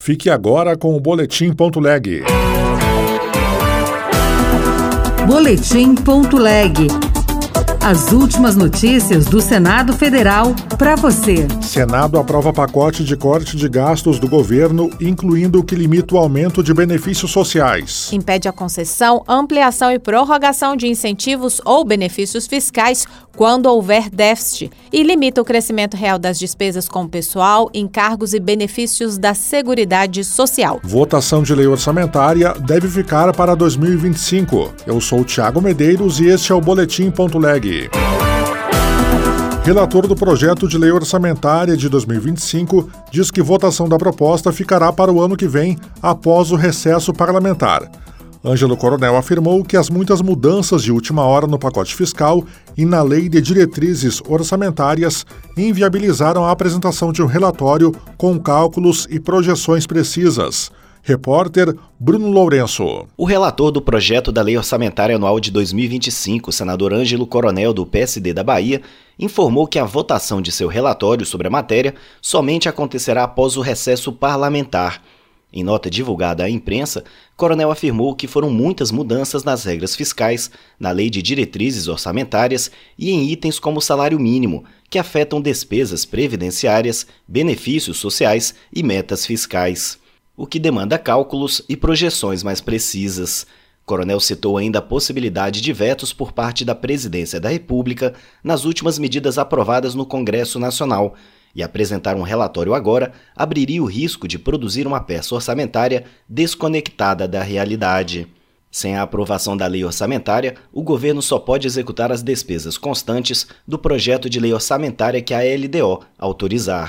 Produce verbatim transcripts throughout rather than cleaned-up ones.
Fique agora com o Boletim Ponto Leg. Boletim Ponto Leg. As últimas notícias do Senado Federal para você. Senado aprova pacote de corte de gastos do governo, incluindo o que limita o aumento de benefícios sociais. Impede a concessão, ampliação e prorrogação de incentivos ou benefícios fiscais quando houver déficit e limita o crescimento real das despesas com pessoal, encargos e benefícios da Seguridade Social. Votação de lei orçamentária deve ficar para dois mil e vinte e cinco. Eu sou Tiago Medeiros e este é o Boletim Ponto Leg. Relator do projeto de lei orçamentária de dois mil e vinte e cinco diz que votação da proposta ficará para o ano que vem, após o recesso parlamentar. Ângelo Coronel afirmou que as muitas mudanças de última hora no pacote fiscal e na lei de diretrizes orçamentárias inviabilizaram a apresentação de um relatório com cálculos e projeções precisas. Repórter Bruno Lourenço. O relator do projeto da Lei Orçamentária Anual de dois mil e vinte e cinco, senador Ângelo Coronel, do P S D da Bahia, informou que a votação de seu relatório sobre a matéria somente acontecerá após o recesso parlamentar. Em nota divulgada à imprensa, Coronel afirmou que foram muitas mudanças nas regras fiscais, na lei de diretrizes orçamentárias e em itens como o salário mínimo, que afetam despesas previdenciárias, benefícios sociais e metas fiscais, o que demanda cálculos e projeções mais precisas. Coronel citou ainda a possibilidade de vetos por parte da Presidência da República nas últimas medidas aprovadas no Congresso Nacional, e apresentar um relatório agora abriria o risco de produzir uma peça orçamentária desconectada da realidade. Sem a aprovação da lei orçamentária, o governo só pode executar as despesas constantes do projeto de lei orçamentária que a L D O autorizar.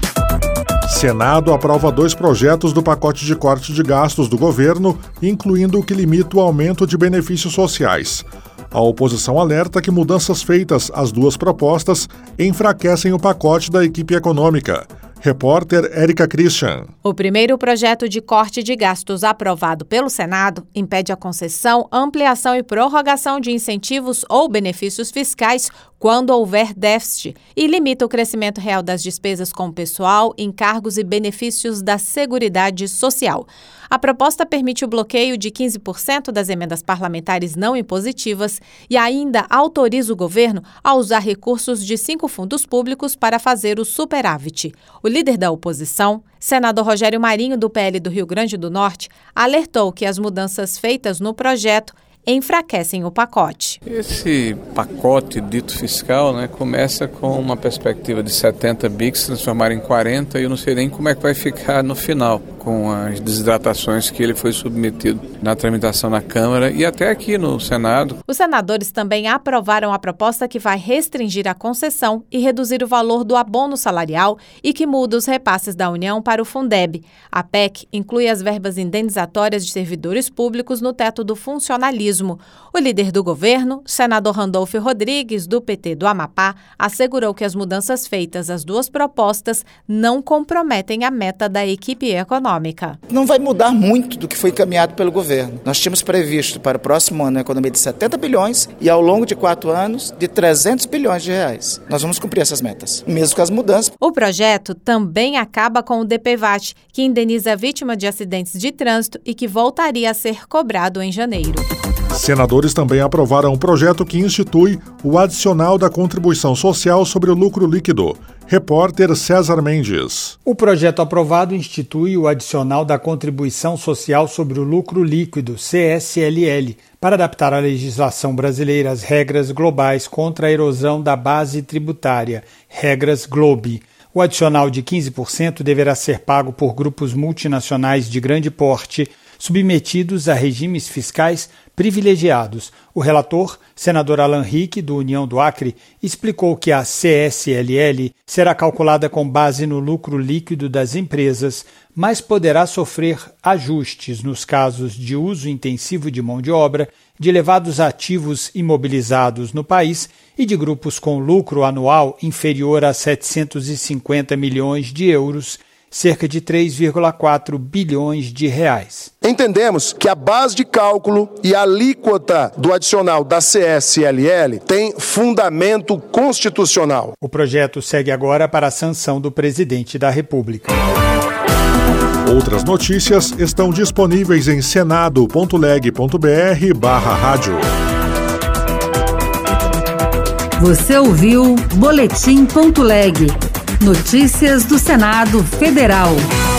Senado aprova dois projetos do pacote de corte de gastos do governo, incluindo o que limita o aumento de benefícios sociais. A oposição alerta que mudanças feitas às duas propostas enfraquecem o pacote da equipe econômica. Repórter Érica Christian. O primeiro projeto de corte de gastos aprovado pelo Senado impede a concessão, ampliação e prorrogação de incentivos ou benefícios fiscais quando houver déficit e limita o crescimento real das despesas com pessoal, encargos e benefícios da Seguridade Social. A proposta permite o bloqueio de quinze por cento das emendas parlamentares não impositivas e ainda autoriza o governo a usar recursos de cinco fundos públicos para fazer o superávit. O líder da oposição, senador Rogério Marinho, do P L do Rio Grande do Norte, alertou que as mudanças feitas no projeto enfraquecem o pacote. Esse pacote dito fiscal, né, começa com uma perspectiva de setenta bi que se transformar em quarenta e eu não sei nem como é que vai ficar no final, com as desidratações que ele foi submetido na tramitação na Câmara e até aqui no Senado. Os senadores também aprovaram a proposta que vai restringir a concessão e reduzir o valor do abono salarial e que muda os repasses da União para o Fundeb. A P E C inclui as verbas indenizatórias de servidores públicos no teto do funcionalismo. O líder do governo, senador Randolfo Rodrigues, do P T do Amapá, assegurou que as mudanças feitas às duas propostas não comprometem a meta da equipe econômica. Não vai mudar muito do que foi encaminhado pelo governo. Nós tínhamos previsto para o próximo ano uma economia de setenta bilhões e ao longo de quatro anos de trezentos bilhões de reais. Nós vamos cumprir essas metas, mesmo com as mudanças. O projeto também acaba com o D P V A T, que indeniza a vítima de acidentes de trânsito e que voltaria a ser cobrado em janeiro. Senadores também aprovaram um projeto que institui o adicional da contribuição social sobre o lucro líquido. Repórter César Mendes. O projeto aprovado institui o adicional da contribuição social sobre o lucro líquido, C S L L, para adaptar a legislação brasileira às regras globais contra a erosão da base tributária, regras GloBE. O adicional de quinze por cento deverá ser pago por grupos multinacionais de grande porte, submetidos a regimes fiscais privilegiados. O relator, senador Alan Rick, do União do Acre, explicou que a C S L L será calculada com base no lucro líquido das empresas, mas poderá sofrer ajustes nos casos de uso intensivo de mão de obra, de elevados ativos imobilizados no país e de grupos com lucro anual inferior a setecentos e cinquenta milhões de euros, cerca de três vírgula quatro bilhões de reais. Entendemos que a base de cálculo e a alíquota do adicional da C S L L tem fundamento constitucional. O projeto segue agora para a sanção do presidente da República. Outras notícias estão disponíveis em senado ponto leg ponto br barra rádio. Você ouviu Boletim ponto leg. Notícias do Senado Federal.